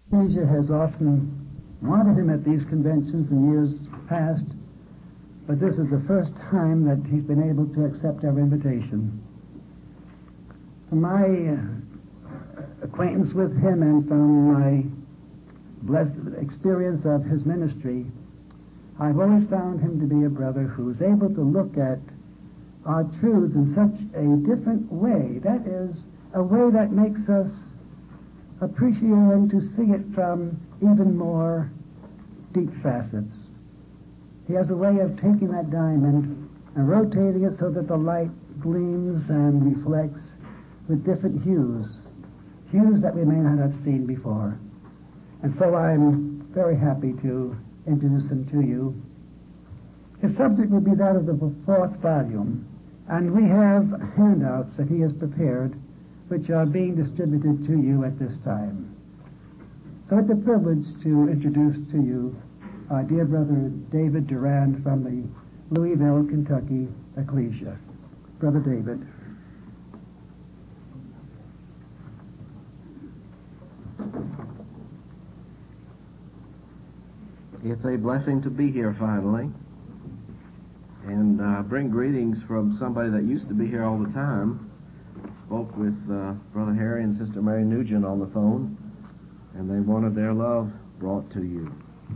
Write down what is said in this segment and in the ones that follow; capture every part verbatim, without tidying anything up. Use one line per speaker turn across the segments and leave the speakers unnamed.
Asia has often wanted him at these conventions in years past, but this is the first time that he's been able to accept our invitation. From my uh, acquaintance with him and from my blessed experience of his ministry, I've always found him to be a brother who's able to look at our truths in such a different way. That is, a way that makes us appreciate and to see it from even more deep facets. He has a way of taking that diamond and rotating it so that the light gleams and reflects with different hues, hues that we may not have seen before. And so I'm very happy to introduce him to you. His subject will be that of the fourth volume, and we have handouts that he has prepared which are being distributed to you at this time. So it's a privilege to introduce to you our dear brother David Durand from the Louisville, Kentucky Ecclesia. Brother David.
It's a blessing to be here finally, and uh, bring greetings from somebody that used to be here all the time. Spoke with uh, Brother Harry and Sister Mary Nugent on the phone, and they wanted their love brought to you.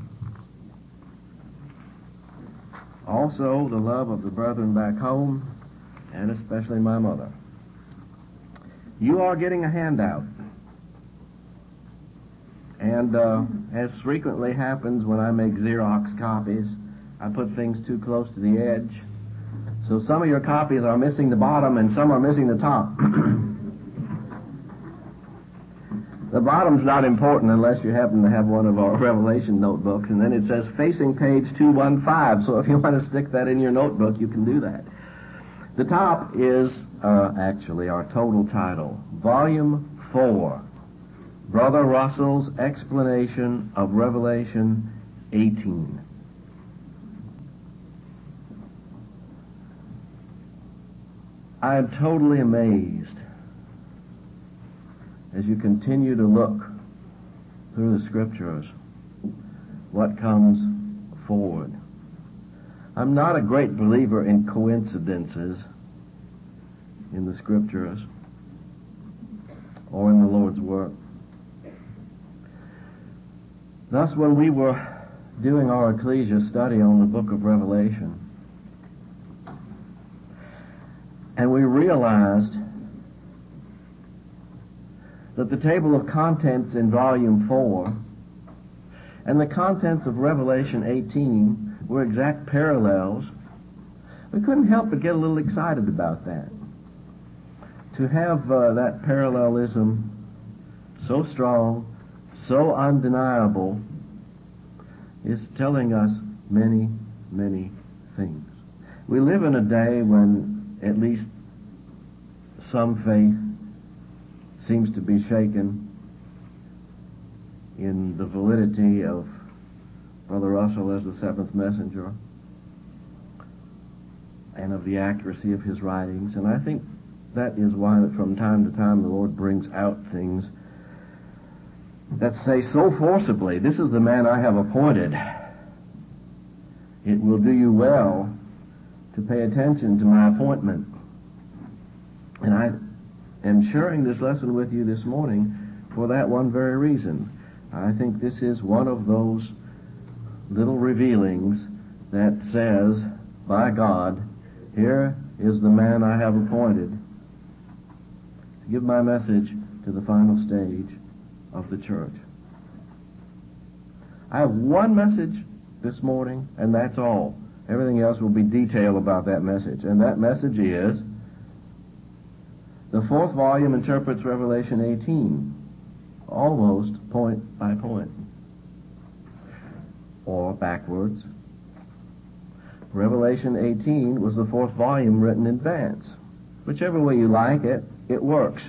Also, the love of the brethren back home, and especially my mother. You are getting a handout. And uh, as frequently happens when I make Xerox copies, I put things too close to the edge. So some of your copies are missing the bottom and some are missing the top. The bottom's not important unless you happen to have one of our Revelation notebooks, and then it says facing page two fifteen, so if you want to stick that in your notebook, you can do that. The top is uh, actually our total title, Volume four, Brother Russell's Explanation of Revelation eighteen. I am totally amazed as you continue to look through the Scriptures what comes forward. I'm not a great believer in coincidences in the Scriptures or in the Lord's work. Thus, when we were doing our Ecclesia study on the book of Revelation, and we realized that the table of contents in volume four and the contents of Revelation eighteen were exact parallels, we couldn't help but get a little excited about that. To have uh, that parallelism so strong, so undeniable, is telling us many, many things. We live in a day when at least some faith seems to be shaken in the validity of Brother Russell as the seventh messenger and of the accuracy of his writings. And I think that is why that from time to time the Lord brings out things that say so forcibly, this is the man I have appointed. It will do you well to pay attention to my appointment. And I am sharing this lesson with you this morning for that one very reason. I think this is one of those little revealings that says, by God, here is the man I have appointed to give my message to the final stage of the church. I have one message this morning, and that's all. Everything else will be detail about that message. And that message is, the fourth volume interprets Revelation eighteen, almost point by point, or backwards. Revelation eighteen was the fourth volume written in advance. Whichever way you like it, it works.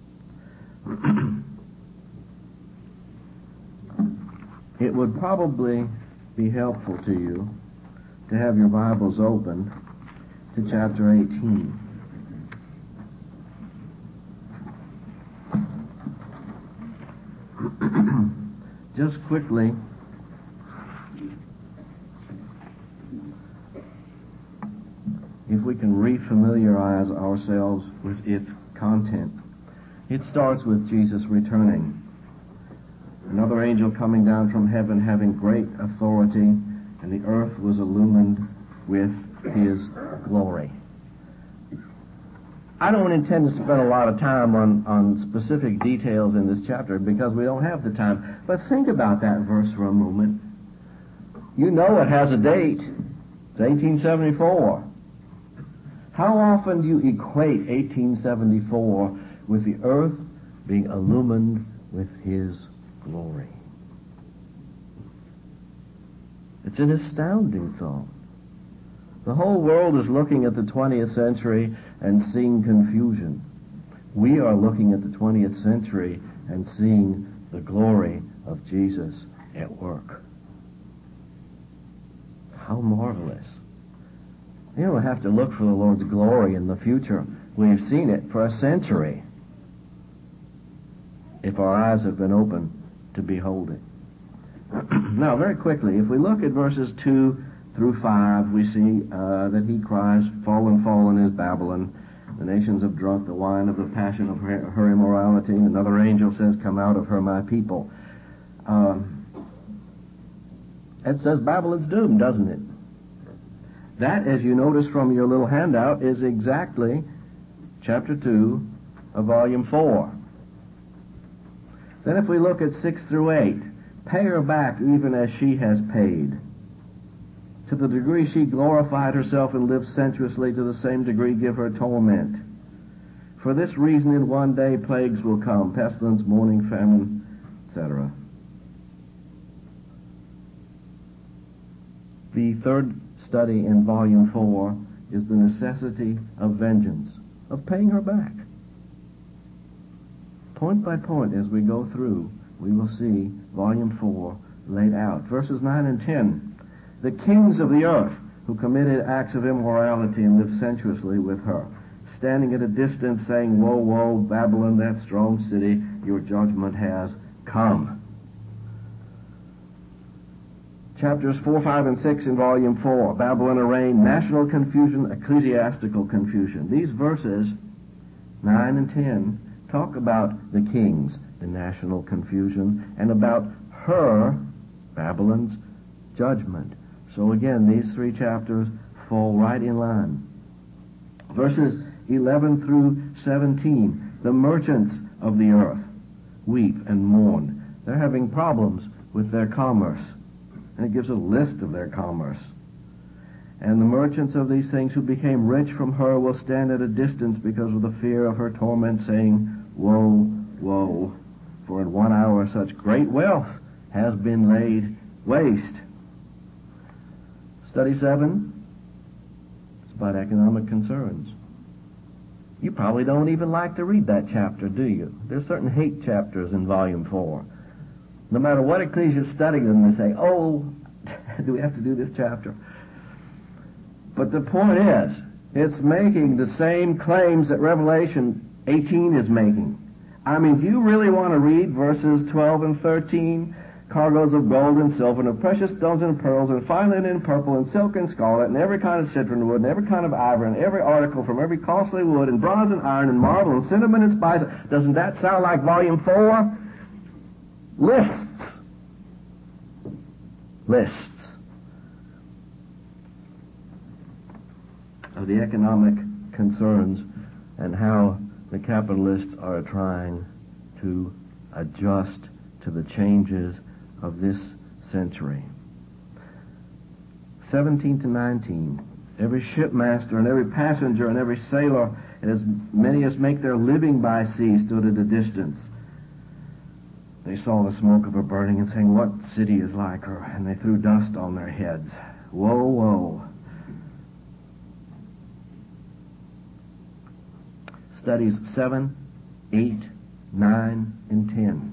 It would probably be helpful to you to have your Bibles open to chapter eighteen. just quickly, if we can refamiliarize ourselves with its content. It starts with Jesus returning. Another angel coming down from heaven having great authority, and the earth was illumined with his glory. I don't intend to spend a lot of time on, on specific details in this chapter because we don't have the time. But think about that verse for a moment. You know it has a date. It's eighteen seventy-four. How often do you equate eighteen seventy-four with the earth being illumined with his glory? It's an astounding thought. The whole world is looking at the twentieth century and seeing confusion. We are looking at the twentieth century and seeing the glory of Jesus at work. How marvelous. You don't have to look for the Lord's glory in the future. We've seen it for a century, if our eyes have been open to behold it. Now, very quickly, if we look at verses two through five, we see uh, that he cries, "Fallen, fallen is Babylon. The nations have drunk the wine of the passion of her, her immorality." And another angel says, "Come out of her, my people." Um, it says Babylon's doomed, doesn't it? That, as you notice from your little handout, is exactly chapter two of volume four. Then if we look at six through eight, "Pay her back even as she has paid. To the degree she glorified herself and lived sensuously, to the same degree give her torment. For this reason in one day plagues will come, pestilence, mourning, famine," et cetera. The third study in volume four is the necessity of vengeance, of paying her back. Point by point as we go through, we will see volume four laid out. Verses nine and ten. "The kings of the earth who committed acts of immorality and lived sensuously with her, standing at a distance saying, 'Woe, woe, Babylon, that strong city, your judgment has come.'" Chapters four, five, and six in volume four. Babylon arraigned, national confusion, ecclesiastical confusion. These verses, nine and ten, talk about the kings, the national confusion, and about her, Babylon's, judgment. So again, these three chapters fall right in line. Verses eleven through seventeen. "The merchants of the earth weep and mourn." They're having problems with their commerce. And it gives a list of their commerce. "And the merchants of these things who became rich from her will stand at a distance because of the fear of her torment, saying, 'Woe, woe, for in one hour such great wealth has been laid waste.'" Study seven, it's about economic concerns. You probably don't even like to read that chapter, do you? There's certain hate chapters in volume four. No matter what ecclesia is studying them, they say, "Oh, do we have to do this chapter?" But the point is, it's making the same claims that Revelation eighteen is making. I mean, do you really want to read verses twelve and thirteen? "Cargoes of gold and silver, and of precious stones and pearls, and fine linen and purple, and silk and scarlet, and every kind of citron wood, and every kind of ivory, and every article from every costly wood, and bronze and iron, and marble, and cinnamon and spice." Doesn't that sound like volume four? Lists. Lists of the economic concerns and how the capitalists are trying to adjust to the changes of this century. seventeen to nineteen. "Every shipmaster and every passenger and every sailor, and as many as make their living by sea, stood at a distance. They saw the smoke of her burning and saying, 'What city is like her?' And they threw dust on their heads. Woe, woe." Studies seven, eight, nine, and ten.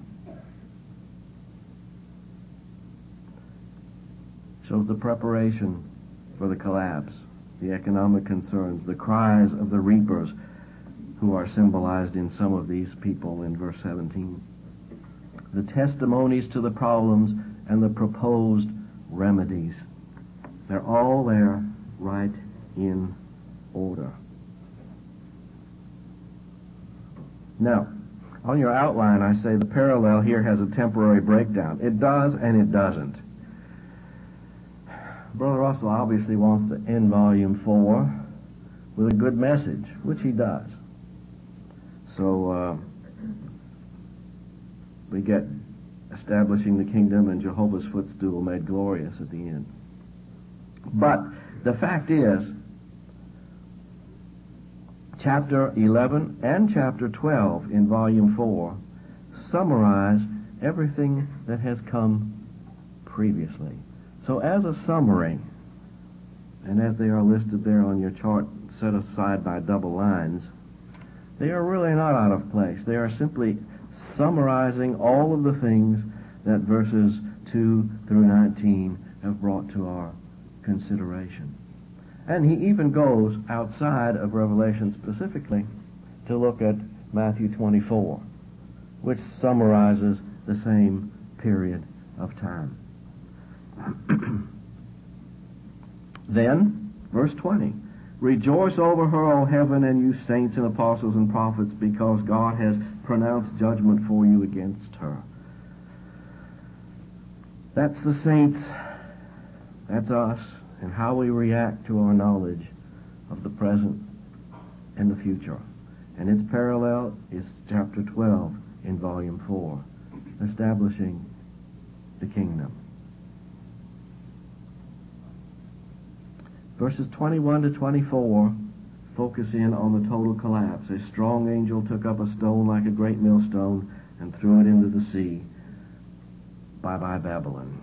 Shows the preparation for the collapse, the economic concerns, the cries of the reapers, who are symbolized in some of these people in verse seventeen. the testimonies to the problems, and the proposed remedies. They're all there right in order. Now, on your outline, I say the parallel here has a temporary breakdown. It does and it doesn't. Brother Russell obviously wants to end Volume four with a good message, which he does. So uh, we get establishing the kingdom and Jehovah's footstool made glorious at the end. But the fact is, chapter eleven and chapter twelve in Volume four summarize everything that has come previously. So as a summary, and as they are listed there on your chart set aside by double lines, they are really not out of place. They are simply summarizing all of the things that verses two through nineteen have brought to our consideration. And he even goes outside of Revelation specifically to look at Matthew twenty-four, which summarizes the same period of time. Then, verse twenty, rejoice over her, O heaven, and you saints and apostles and prophets, because God has pronounced judgment for you against her. That's the saints. That's us, and how we react to our knowledge of the present and the future. And its parallel is chapter twelve in Volume four, establishing the kingdom. Verses twenty-one to twenty-four focus in on the total collapse. A strong angel took up a stone like a great millstone and threw it into the sea. Bye-bye, Babylon.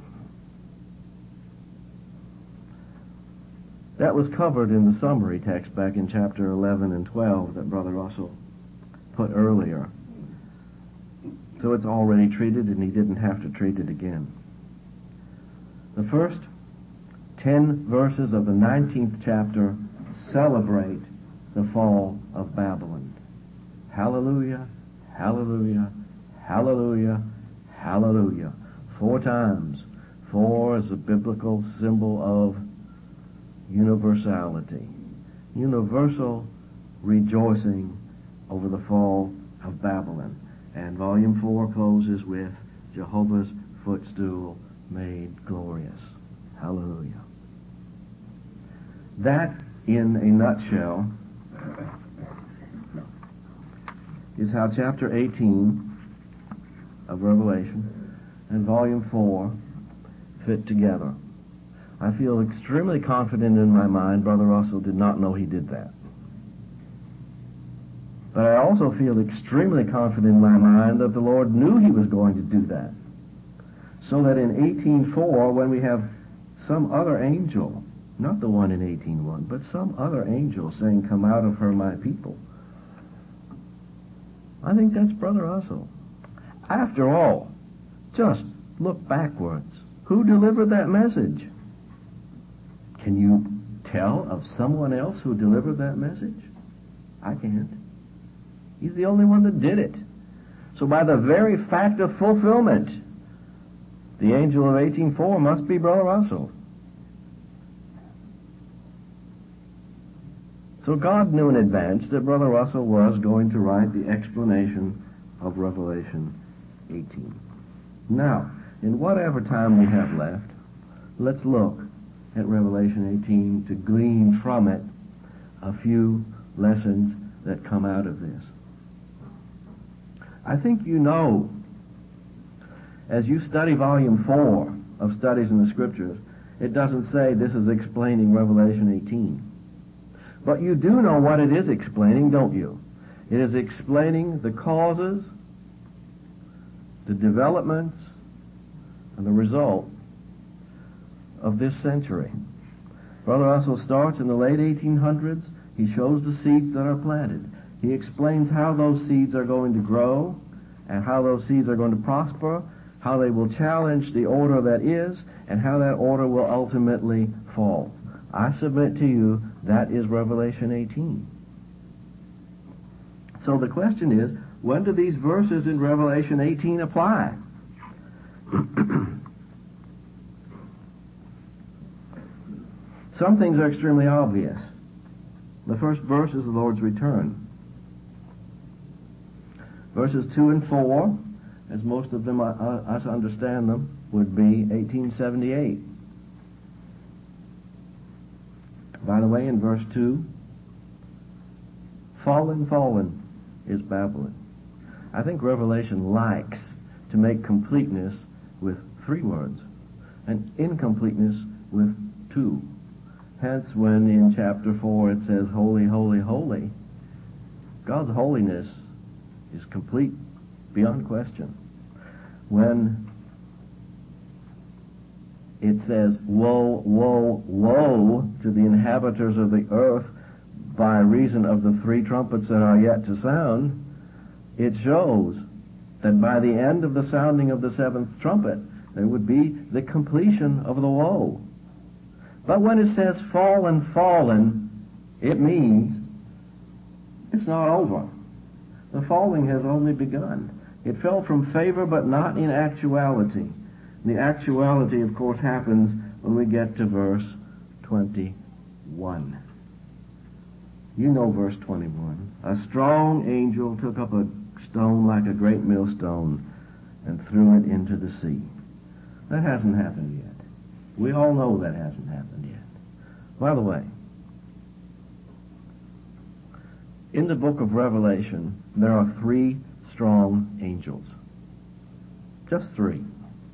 That was covered in the summary text back in chapter eleven and twelve that Brother Russell put earlier. So it's already treated, and he didn't have to treat it again. The first ten verses of the nineteenth chapter celebrate the fall of Babylon. Hallelujah, hallelujah, hallelujah, hallelujah. Four times. Four is a biblical symbol of universality. Universal rejoicing over the fall of Babylon. And Volume four closes with Jehovah's footstool made glorious. Hallelujah. That, in a nutshell, is how chapter eighteen of Revelation and Volume four fit together. I feel extremely confident in my mind Brother Russell did not know he did that. But I also feel extremely confident in my mind that the Lord knew he was going to do that. So that in eighteen four, when we have some other angel, not the one in eighteen one, but some other angel saying, come out of her, my people, I think that's Brother Russell. After all, just look backwards. Who delivered that message? Can you tell of someone else who delivered that message? I can't. He's the only one that did it. So by the very fact of fulfillment, the angel of eighteen four must be Brother Russell. So God knew in advance that Brother Russell was going to write the explanation of Revelation eighteen. Now, in whatever time we have left, let's look at Revelation eighteen to glean from it a few lessons that come out of this. I think you know, as you study Volume four of Studies in the Scriptures, it doesn't say this is explaining Revelation eighteen. But you do know what it is explaining, don't you? It is explaining the causes, the developments, and the result of this century. Brother Russell starts in the late eighteen hundreds. He shows the seeds that are planted. He explains how those seeds are going to grow and how those seeds are going to prosper, how they will challenge the order that is, and how that order will ultimately fall. I submit to you that is Revelation eighteen. So the question is, when do these verses in Revelation eighteen apply? Some things are extremely obvious. The first verse is the Lord's return. Verses two and four, as most of them, uh, us understand them, would be eighteen seventy-eight. By the way, in verse two, fallen, fallen is Babylon. I think Revelation likes to make completeness with three words and incompleteness with two. Hence, when in chapter four it says, holy, holy, holy, God's holiness is complete beyond question. When it says, woe, woe, woe to the inhabitants of the earth by reason of the three trumpets that are yet to sound, it shows that by the end of the sounding of the seventh trumpet, there would be the completion of the woe. But when it says fallen, fallen, it means it's not over. The falling has only begun. It fell from favor, but not in actuality. The actuality, of course, happens when we get to verse twenty-one. You know verse twenty-one. A strong angel took up a stone like a great millstone and threw it into the sea. That hasn't happened yet. We all know that hasn't happened yet. By the way, in the book of Revelation, there are three strong angels. Just three.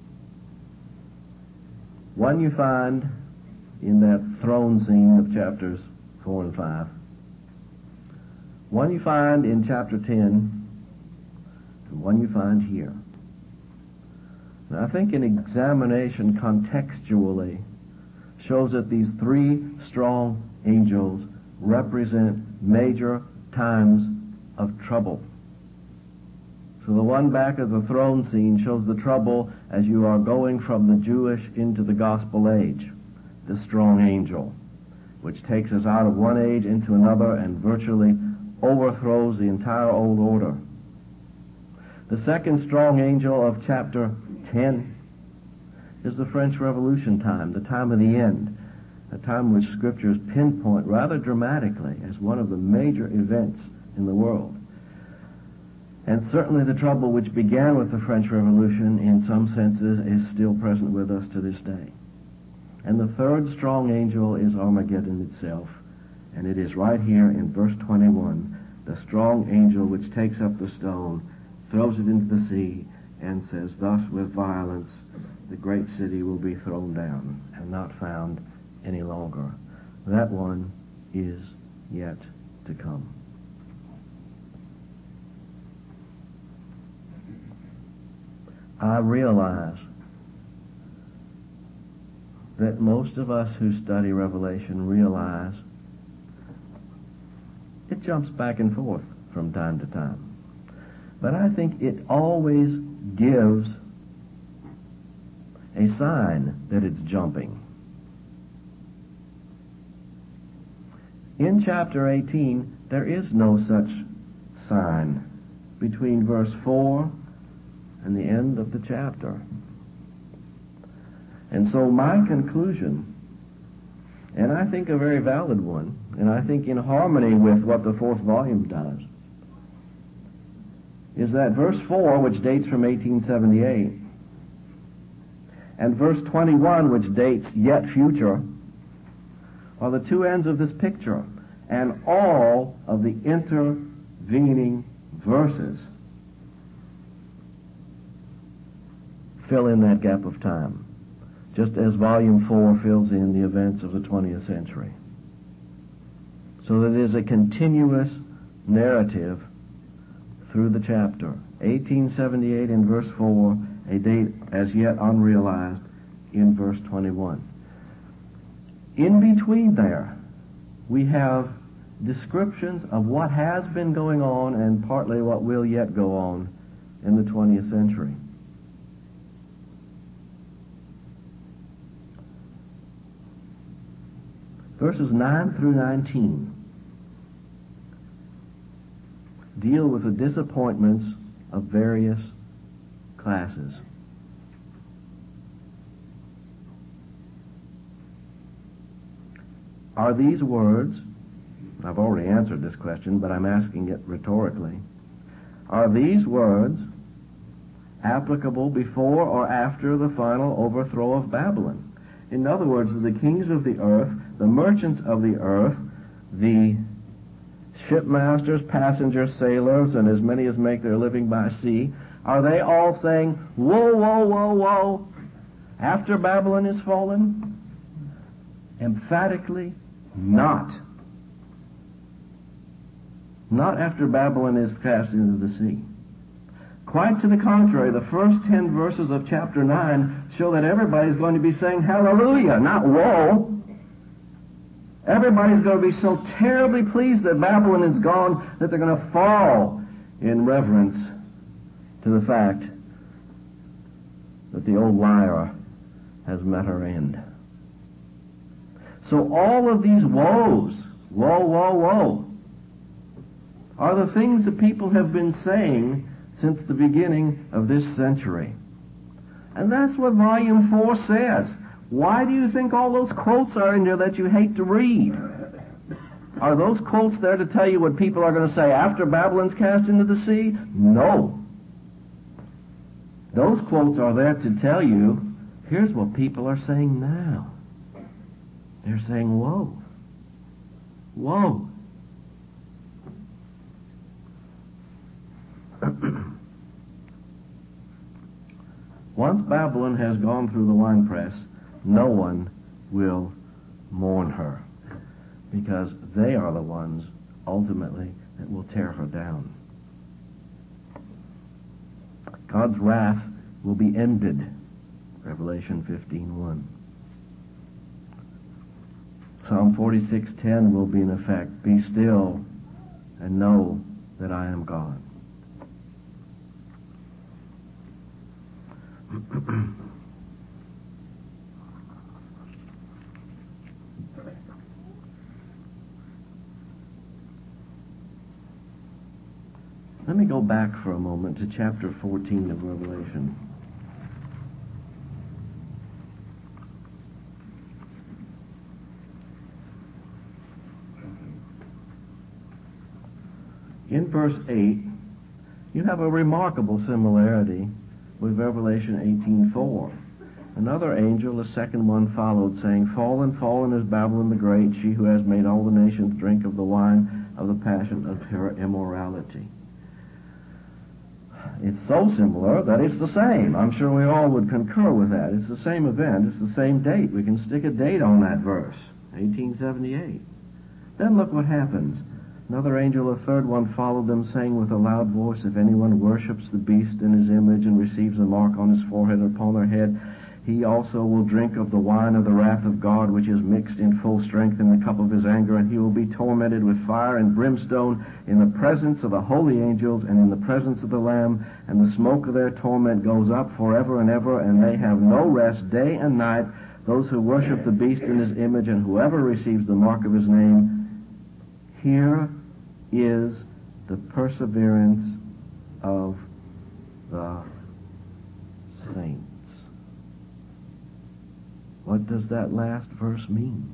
One you find in that throne scene of chapters four and five. One you find in chapter ten, and one you find here. Now, I think an examination contextually shows that these three strong angels represent major times of trouble. So the one back of the throne scene shows the trouble as you are going from the Jewish into the gospel age. The strong angel, which takes us out of one age into another and virtually overthrows the entire old order. The second strong angel of chapter ten is the French Revolution time, the time of the end, a time which scriptures pinpoint rather dramatically as one of the major events in the world. And certainly the trouble which began with the French Revolution in some senses is still present with us to this day. And the third strong angel is Armageddon itself, and it is right here in verse twenty-one, the strong angel which takes up the stone, throws it into the sea, and says, thus with violence the great city will be thrown down and not found any longer. That one is yet to come. I realize that most of us who study Revelation realize it jumps back and forth from time to time. But I think it always gives a sign that it's jumping. In chapter eighteen, there is no such sign between verse four and the end of the chapter. And so my conclusion, and I think a very valid one, and I think in harmony with what the fourth volume does, is that verse four, which dates from eighteen seventy-eight, and verse twenty-one, which dates yet future, are the two ends of this picture, and all of the intervening verses fill in that gap of time, just as volume four fills in the events of the twentieth century. So that it is a continuous narrative through the chapter. eighteen seventy-eight in verse four, a date as yet unrealized in verse twenty-one. In between there, we have descriptions of what has been going on and partly what will yet go on in the twentieth century. Verses nine through nineteen deal with the disappointments of various classes. Are these words, I've already answered this question, but I'm asking it rhetorically, are these words applicable before or after the final overthrow of Babylon? In other words, the kings of the earth, the merchants of the earth, the shipmasters, passengers, sailors, and as many as make their living by sea, are they all saying, whoa, whoa, whoa, whoa, after Babylon is fallen? Emphatically not. Not after Babylon is cast into the sea. Quite to the contrary, the first ten verses of chapter nine show that everybody's going to be saying hallelujah, not woe. Everybody's going to be so terribly pleased that Babylon is gone that they're going to fall in reverence to the fact that the old liar has met her end. So all of these woes, woe, woe, woe, are the things that people have been saying since the beginning of this century. And that's what volume four says. Why do you think all those quotes are in there that you hate to read? Are those quotes there to tell you what people are going to say after Babylon's cast into the sea? No. Those quotes are there to tell you, here's what people are saying now. They're saying, whoa. Whoa. Once Babylon has gone through the winepress, no one will mourn her, because they are the ones, ultimately, that will tear her down. God's wrath will be ended, Revelation fifteen one. Psalm forty-six ten will be in effect, be still and know that I am God. Let me go back for a moment to chapter fourteen of Revelation. In verse eight, you have a remarkable similarity with Revelation eighteen four. Another angel, the second one, followed, saying, Fallen, fallen is Babylon the Great, she who has made all the nations drink of the wine of the passion of her immorality. It's so similar that it's the same. I'm sure we all would concur with that. It's the same event. It's the same date. We can stick a date on that verse, eighteen seventy-eight. Then look what happens. Another angel, a third one, followed them, saying with a loud voice, If anyone worships the beast in his image and receives a mark on his forehead or upon their head, he also will drink of the wine of the wrath of God, which is mixed in full strength in the cup of his anger, and he will be tormented with fire and brimstone in the presence of the holy angels and in the presence of the Lamb, and the smoke of their torment goes up forever and ever, and they have no rest day and night, those who worship the beast in his image, and whoever receives the mark of his name. Here is the perseverance of the saints. What does that last verse mean?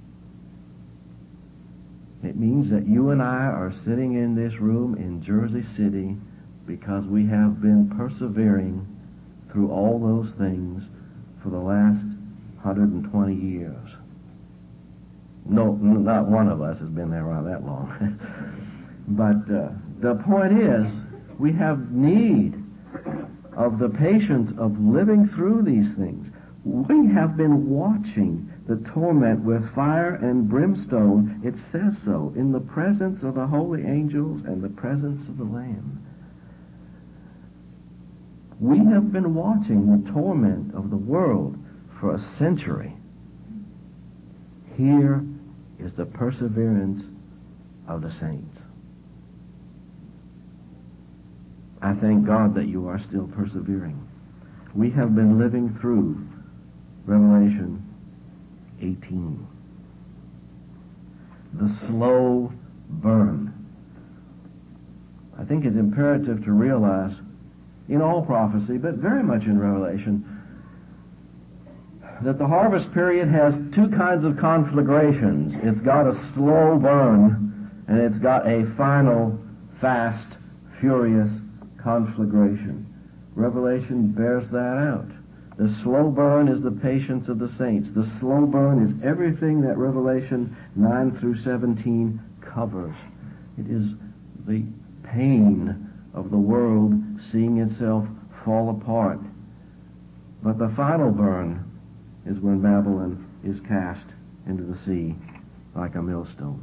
It means that you and I are sitting in this room in Jersey City because we have been persevering through all those things for the last one hundred twenty years. No, not one of us has been there around that long. But uh, the point is, we have need of the patience of living through these things. We have been watching the torment with fire and brimstone. It says so, in the presence of the holy angels and the presence of the Lamb. We have been watching the torment of the world for a century. Here is the perseverance of the saints. I thank God that you are still persevering. We have been living through Revelation eighteen. The slow burn. I think it's imperative to realize in all prophecy, but very much in Revelation, that the harvest period has two kinds of conflagrations. It's got a slow burn, and it's got a final, fast, furious conflagration. Revelation bears that out. The slow burn is the patience of the saints. The slow burn is everything that Revelation nine through seventeen covers. It is the pain of the world seeing itself fall apart. But the final burn is when Babylon is cast into the sea like a millstone.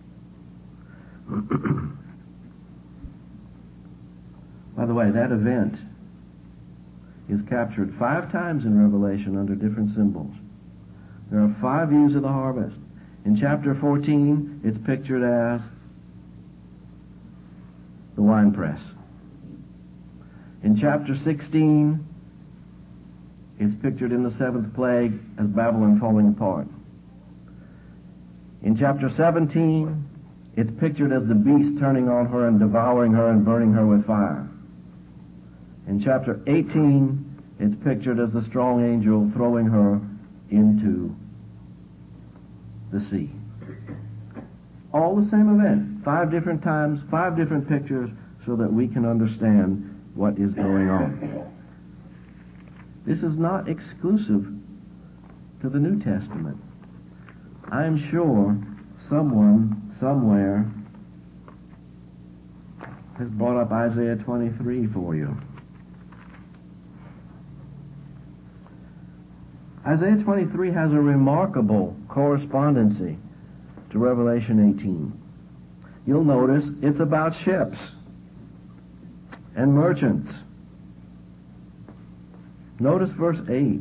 By the way, that event is captured five times in Revelation under different symbols. There are five views of the harvest. In chapter fourteen, it's pictured as the winepress. In chapter sixteen, it's pictured in the seventh plague as Babylon falling apart. In chapter seventeen, it's pictured as the beast turning on her and devouring her and burning her with fire. In chapter eighteen, it's pictured as the strong angel throwing her into the sea. All the same event, five different times, five different pictures, so that we can understand what is going on. This is not exclusive to the New Testament. I'm sure someone, somewhere, has brought up Isaiah twenty-three for you. Isaiah twenty-three has a remarkable correspondency to Revelation eighteen. You'll notice it's about ships and merchants. Notice verse eight.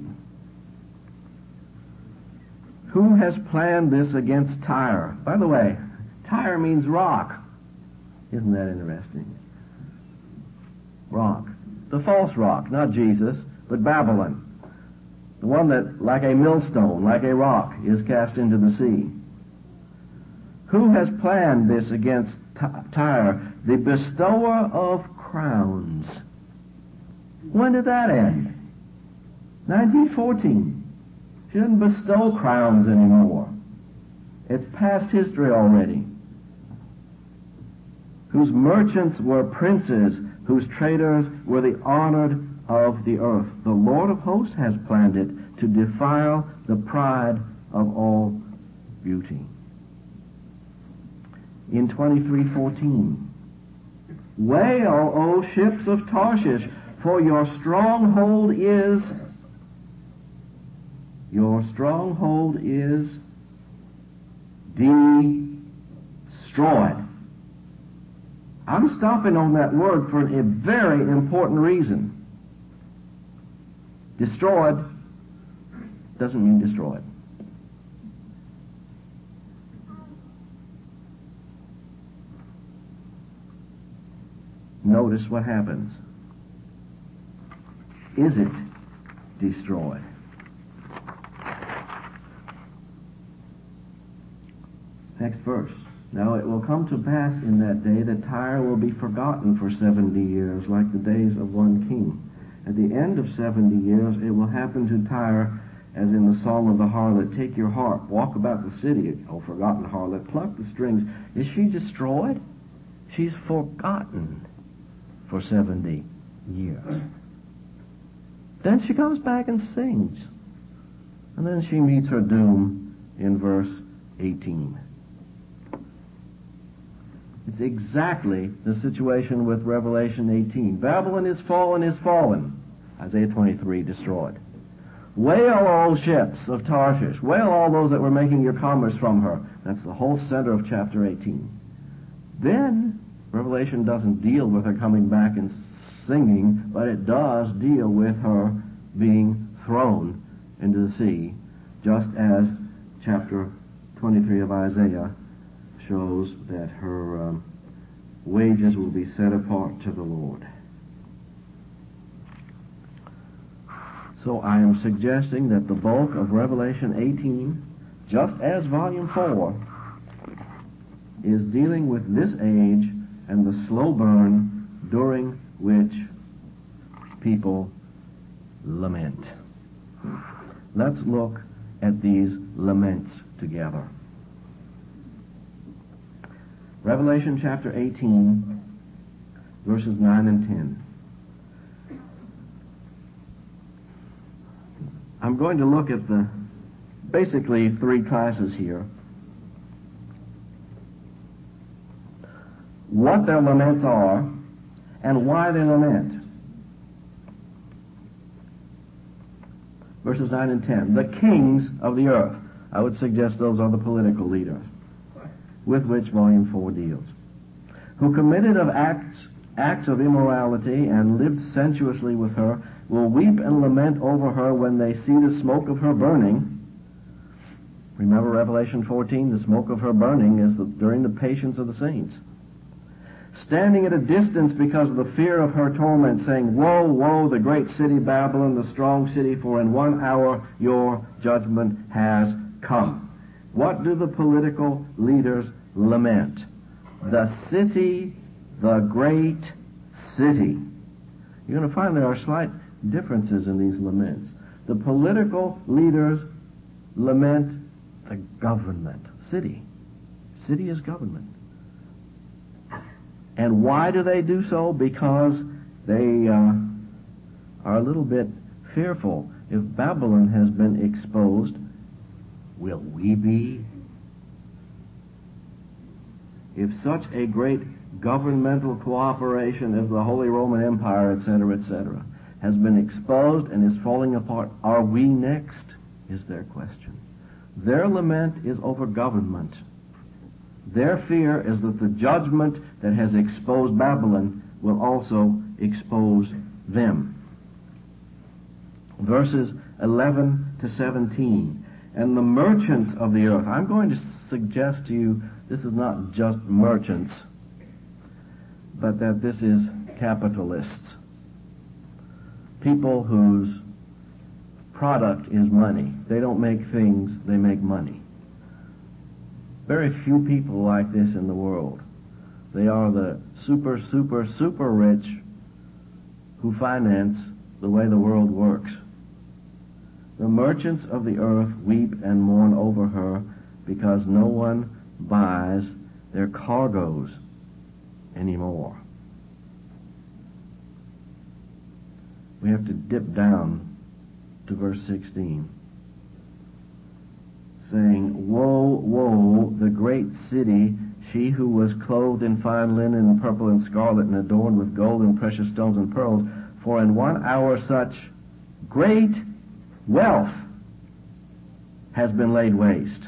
Who has planned this against Tyre? By the way, Tyre means rock. Isn't that interesting? Rock. The false rock, not Jesus, but Babylon. The one that, like a millstone, like a rock, is cast into the sea. Who has planned this against Tyre? The bestower of crowns. When did that end? nineteen fourteen. She doesn't bestow crowns anymore. It's past history already. Whose merchants were princes, whose traders were the honored of the earth. The Lord of hosts has planned it to defile the pride of all beauty. In twenty-three fourteen, wail, O ships of Tarshish, for your stronghold is your stronghold is destroyed. I'm stopping on that word for a very important reason. Destroyed doesn't mean destroyed. Notice what happens. Is it destroyed? Next verse. Now it will come to pass in that day that Tyre will be forgotten for seventy years, like the days of one king. At the end of seventy years, it will happen to Tyre as in the song of the harlot, take your harp, walk about the city, O forgotten harlot, pluck the strings. Is she destroyed? She's forgotten for seventy years. Then she comes back and sings. And then she meets her doom in verse eighteen. It's exactly the situation with Revelation eighteen. Babylon is fallen, is fallen. Isaiah twenty-three, destroyed. Wail, all ships of Tarshish. Wail, all those that were making your commerce from her. That's the whole center of chapter eighteen. Then, Revelation doesn't deal with her coming back and singing, but it does deal with her being thrown into the sea, just as chapter twenty-three of Isaiah shows that her um, wages will be set apart to the Lord. So I am suggesting that the bulk of Revelation eighteen, just as volume four, is dealing with this age and the slow burn during which people lament. let's look at these laments together. Revelation chapter eighteen, verses nine and ten. I'm going to look at the basically three classes here. What their laments are and why they lament. Verses nine and ten. The kings of the earth. I would suggest those are the political leaders with which volume four deals. Who committed of acts, acts of immorality and lived sensuously with her will weep and lament over her when they see the smoke of her burning. Remember Revelation fourteen, the smoke of her burning is the, during the patience of the saints. Standing at a distance because of the fear of her torment, saying, Woe, woe, the great city Babylon, the strong city, for in one hour your judgment has come. What do the political leaders lament? The city, the great city. You're going to find there are slight differences in these laments. The political leaders lament the government. City. City is government. And why do they do so? Because they uh, are a little bit fearful. If Babylon has been exposed, will we be? If such a great governmental cooperation as the Holy Roman Empire, et cetera, et cetera, has been exposed and is falling apart, are we next? Is their question. Their lament is over government. Their fear is that the judgment that has exposed Babylon will also expose them. Verses eleven to seventeen. And the merchants of the earth. I'm going to suggest to you this is not just merchants, but that this is capitalists. People whose product is money. They don't make things, they make money. Very few people like this in the world. They are the super, super, super rich who finance the way the world works. The merchants of the earth weep and mourn over her because no one buys their cargoes anymore. We have to dip down to verse sixteen. Saying, Woe, woe, the great city, she who was clothed in fine linen and purple and scarlet and adorned with gold and precious stones and pearls, for in one hour such great wealth has been laid waste.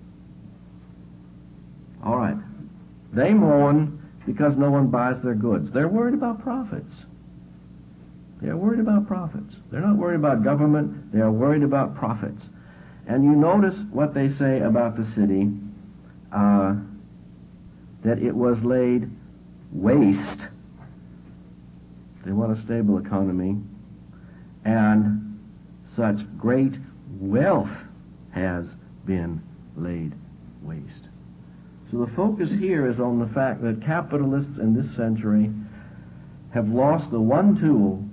All right. They mourn because no one buys their goods. They're worried about profits. They're worried about profits. They're not worried about government. They are worried about profits. And you notice what they say about the city, uh, that it was laid waste. They want a stable economy. And such great wealth has been laid waste. So the focus here is on the fact that capitalists in this century have lost the one tool,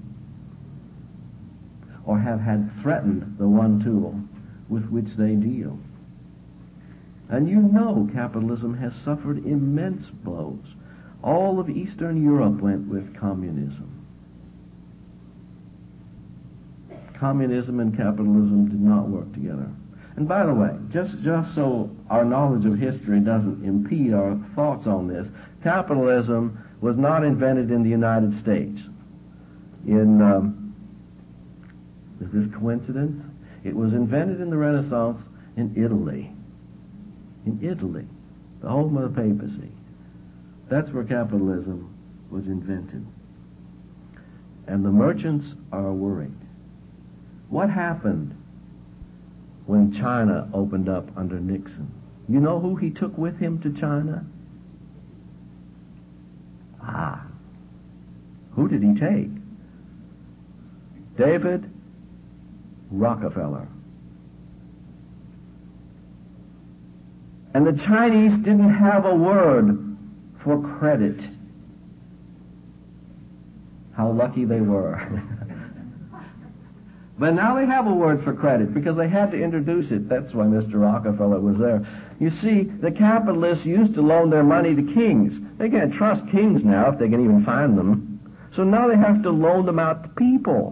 or have had threatened the one tool with which they deal. And you know capitalism has suffered immense blows. All of Eastern Europe went with communism. Communism and capitalism did not work together. And by the way, just, just so our knowledge of history doesn't impede our thoughts on this, capitalism was not invented in the United States. In, um, is this coincidence? It was invented in the Renaissance in Italy. In Italy, the home of the papacy. That's where capitalism was invented. And the merchants are worried. What happened when China opened up under Nixon? You know who he took with him to China? Ah, who did he take? David Rockefeller. And the Chinese didn't have a word for credit. How lucky they were. But now they have a word for credit because they had to introduce it. That's why Mister Rockefeller was there. You see, the capitalists used to loan their money to kings. They can't trust kings now if they can even find them. So now they have to loan them out to people.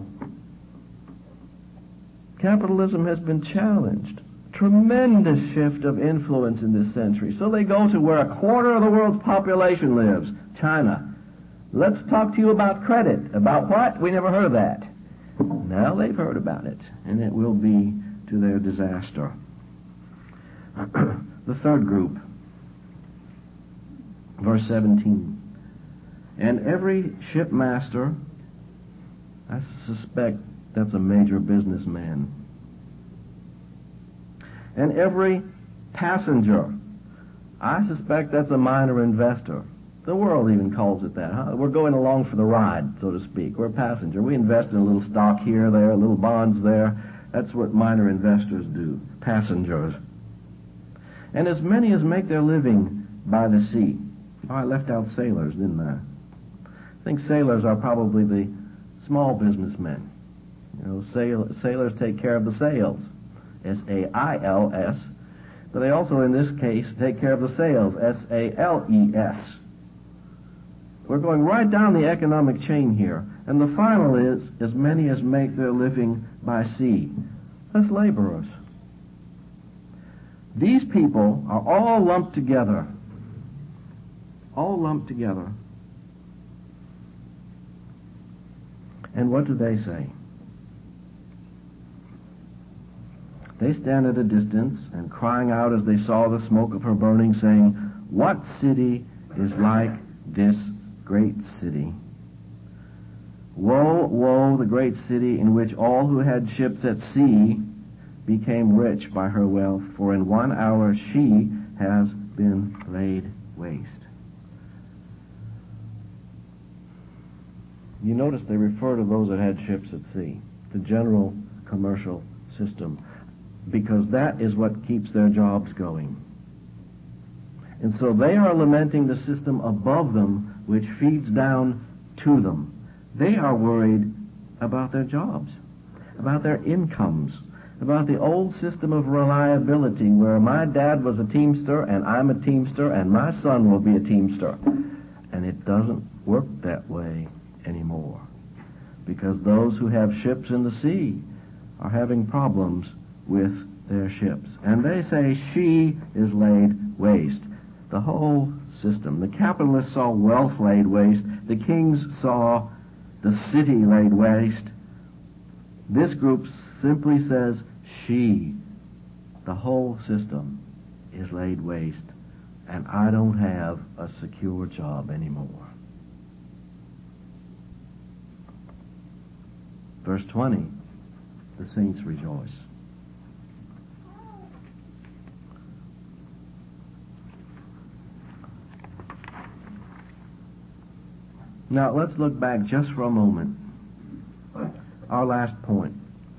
Capitalism has been challenged. Tremendous shift of influence in this century. So they go to where a quarter of the world's population lives, China. Let's talk to you about credit. About what? We never heard of that. Now they've heard about it, and it will be to their disaster. The third group, verse seventeen. And every shipmaster, I suspect that's a major businessman, and every passenger, I suspect that's a minor investor. The world even calls it that. Huh? We're going along for the ride, so to speak. We're a passenger. We invest in a little stock here, there, little bonds there. That's what minor investors do, passengers. And as many as make their living by the sea. Oh, I left out sailors, didn't I? I think sailors are probably the small businessmen. You know, sail, sailors take care of the sails, S A I L S. But they also, in this case, take care of the sails, S A L E S. We're going right down the economic chain here. And the final is, as many as make their living by sea. That's laborers. These people are all lumped together. All lumped together. And what do they say? They stand at a distance and crying out as they saw the smoke of her burning, saying, What city is like this great city? Woe, woe, the great city in which all who had ships at sea became rich by her wealth, for in one hour she has been laid waste. You notice they refer to those that had ships at sea, the general commercial system, because that is what keeps their jobs going. And so they are lamenting the system above them, which feeds down to them. They are worried about their jobs, about their incomes, about the old system of reliability where my dad was a teamster and I'm a teamster and my son will be a teamster. And it doesn't work that way anymore, because those who have ships in the sea are having problems with their ships. And they say she is laid waste. The whole system. The capitalists saw wealth laid waste. The kings saw the city laid waste. This group simply says she, the whole system, is laid waste, and I don't have a secure job anymore. Verse twenty, the saints rejoice. Now, let's look back just for a moment. Our last point.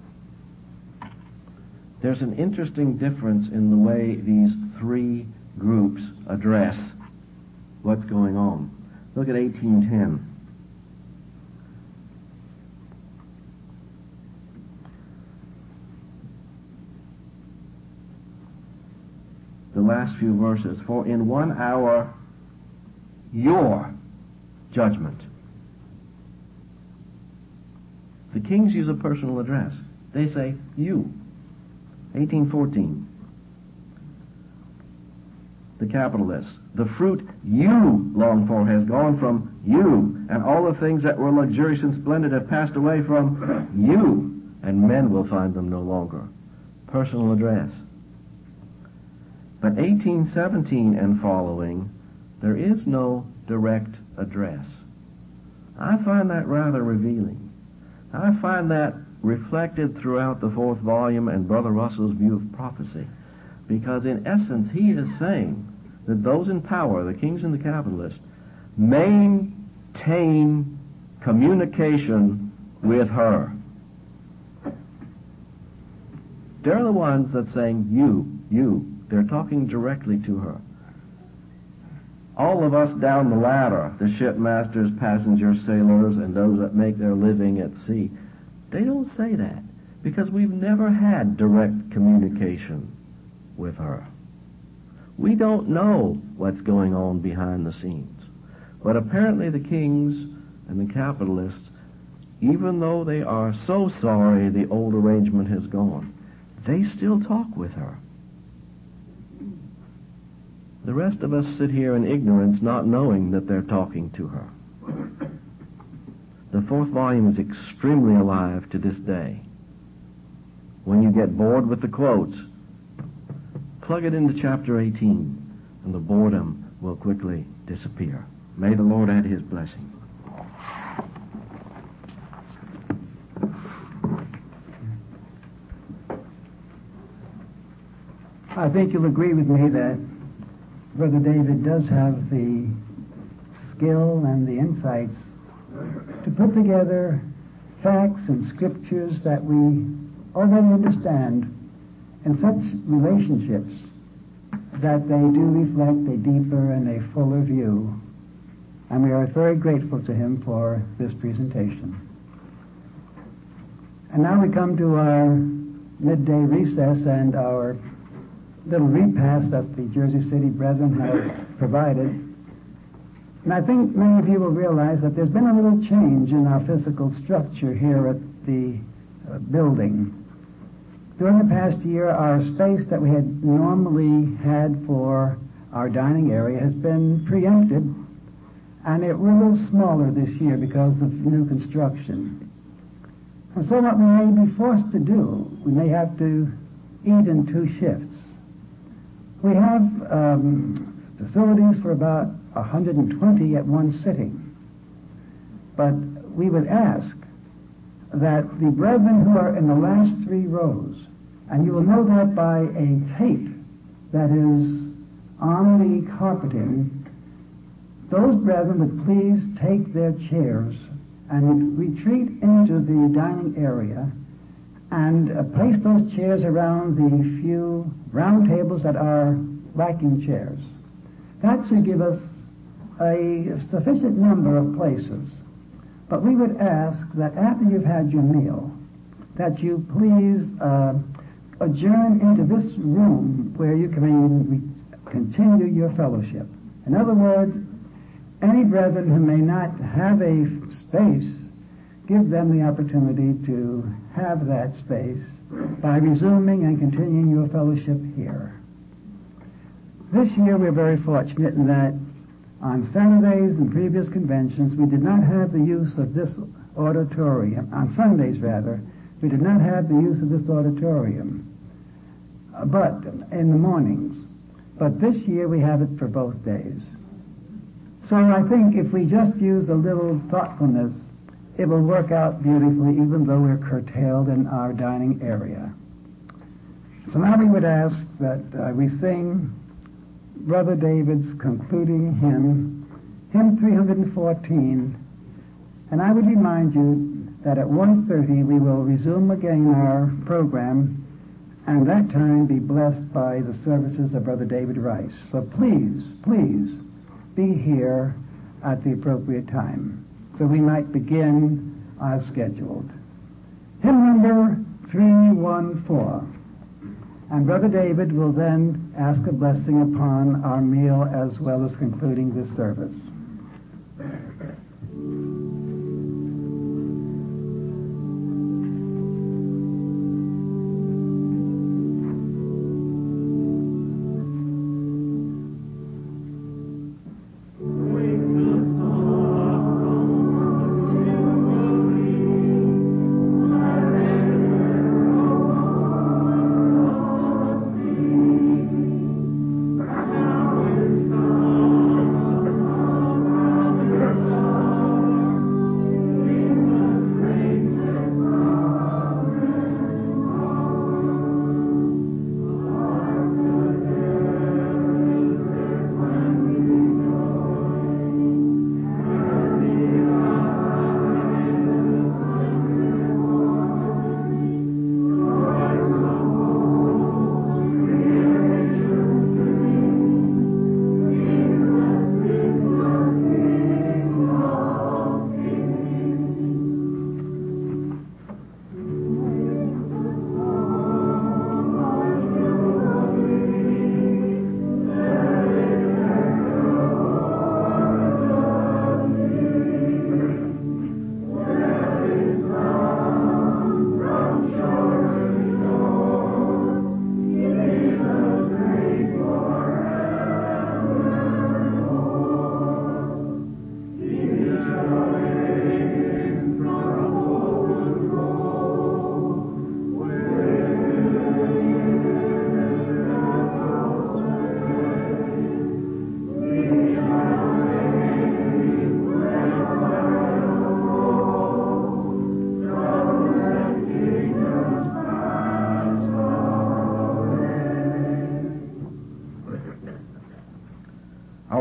There's an interesting difference in the way these three groups address what's going on. Look at eighteen ten. The last few verses. For in one hour your judgment. The kings use a personal address. They say, you. eighteen fourteen. The capitalists. The fruit you long for has gone from you, and all the things that were luxurious and splendid have passed away from you, and men will find them no longer. Personal address. But eighteen seventeen and following, there is no direct address. I find that rather revealing. I find that reflected throughout the fourth volume and Brother Russell's view of prophecy, because in essence he is saying that those in power, the kings and the capitalists, maintain communication with her. They're the ones that saying you, you. They're talking directly to her. All of us down the ladder, the shipmasters, passengers, sailors, and those that make their living at sea, they don't say that. because we've never had direct communication with her. We don't know what's going on behind the scenes. But apparently the kings and the capitalists, even though they are so sorry the old arrangement has gone, they still talk with her. The rest of us sit here in ignorance, not knowing that they're talking to her. The fourth volume is extremely alive to this day. When you get bored with the quotes, plug it into chapter eighteen, and the boredom will quickly disappear. May the Lord add his blessing.
I think you'll agree with me that Brother David does have the skill and the insights to put together facts and scriptures that we already understand in such relationships that they do reflect a deeper and a fuller view. And we are very grateful to him for this presentation. And now we come to our midday recess and our little repast that the Jersey City Brethren have provided. And I think many of you will realize that there's been a little change in our physical structure here at the uh, building. During the past year, our space that we had normally had for our dining area has been preempted, and it we're a little smaller this year because of new construction. And so what we may be forced to do, we may have to eat in two shifts. We have um, facilities for about one hundred twenty at one sitting. But we would ask that the brethren who are in the last three rows, and you will know that by a tape that is on the carpeting, those brethren would please take their chairs and would retreat into the dining area and uh, place those chairs around the few round tables that are lacking chairs. That should give us a sufficient number of places. But we would ask that after you've had your meal, that you please uh, adjourn into this room where you can re- continue your fellowship. In other words, any brethren who may not have a space, give them the opportunity to have that space by resuming and continuing your fellowship here. This year we're very fortunate in that on Saturdays and previous conventions we did not have the use of this auditorium. On Sundays, rather, we did not have the use of this auditorium, uh, but in the mornings. But this year we have it for both days. So I think if we just use a little thoughtfulness, it will work out beautifully, even though we're curtailed in our dining area. So now we would ask that uh, we sing Brother David's concluding hymn, hymn three hundred fourteen, and I would remind you that at one thirty we will resume again our program, and that time be blessed by the services of Brother David Rice. So please, please be here at the appropriate time, so we might begin as scheduled. Hymn number three one four. And Brother David will then ask a blessing upon our meal as well as concluding this service.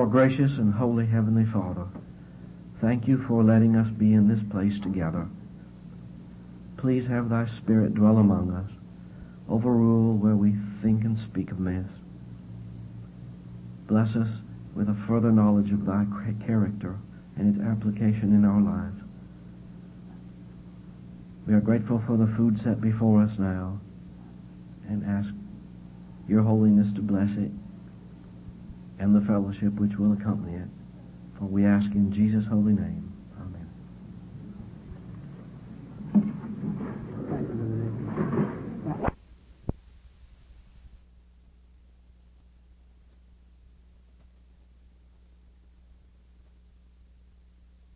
gracious and holy Heavenly Father, thank you for letting us be in this place together. Please have thy Spirit dwell among us, overrule where we think and speak amiss. Bless us with a further knowledge of thy character and its application in our lives. We are grateful for the food set before us now and ask your holiness to bless it and the fellowship which will accompany it. For we ask in Jesus' holy name.